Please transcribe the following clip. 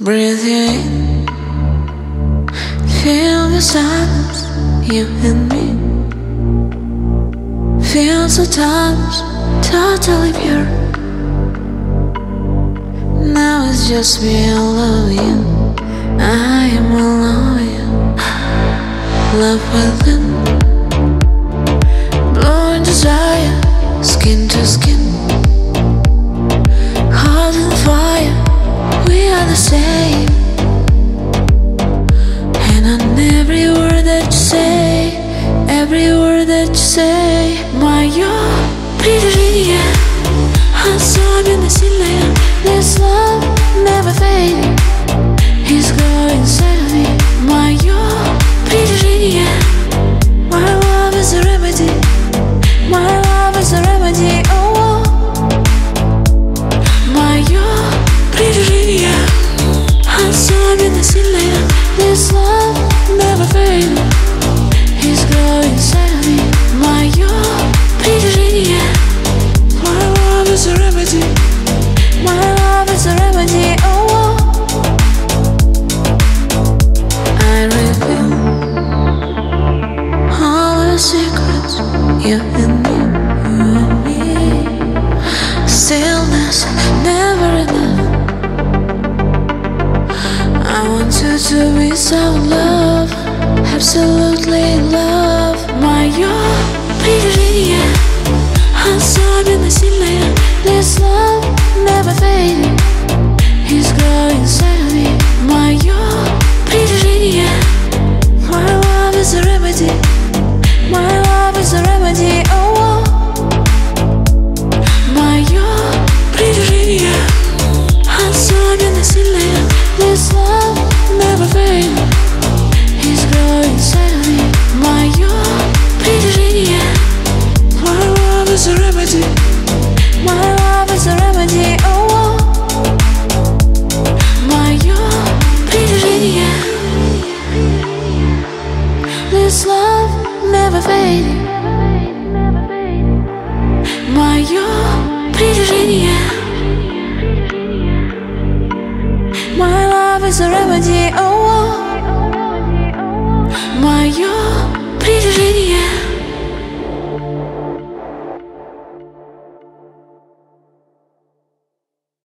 Breathe you in, feel the silence, you and me. Feel the times, totally pure. Now it's just me, I love you, I am alone, you. Love within, blowing desire, skin to skin. Heart and fire, we are the same. And on every word that you say, every word that you say, my you're pretty genius. особенно сильная. This love never fading. He's growing inside of me. My you're pretty genius. My love is a remedy. My love is a remedy. Oh, my you're pretty genius. особенно сильная. This love never fading. He's growing inside of me. My you're pretty genius. My love is a remedy. My love is a remedy. Oh, I reveal all the secrets, you and me, you and me. Stillness never enough. I want you to be so in love, absolutely in love. My you're pretty genius. особенно сильная. This love never fading. He's growing inside of me. My you're pretty genius. My love is a remedy. My love is a remedy. Oh, my you're pretty genius. особенно сильная. This love never fading. He's growing inside of me. My you're pretty genius. My love is a remedy. My love is a remedy. Oh, my you're pretty genius. This love never fading. My you're pretty genius. My love is a remedy. Oh.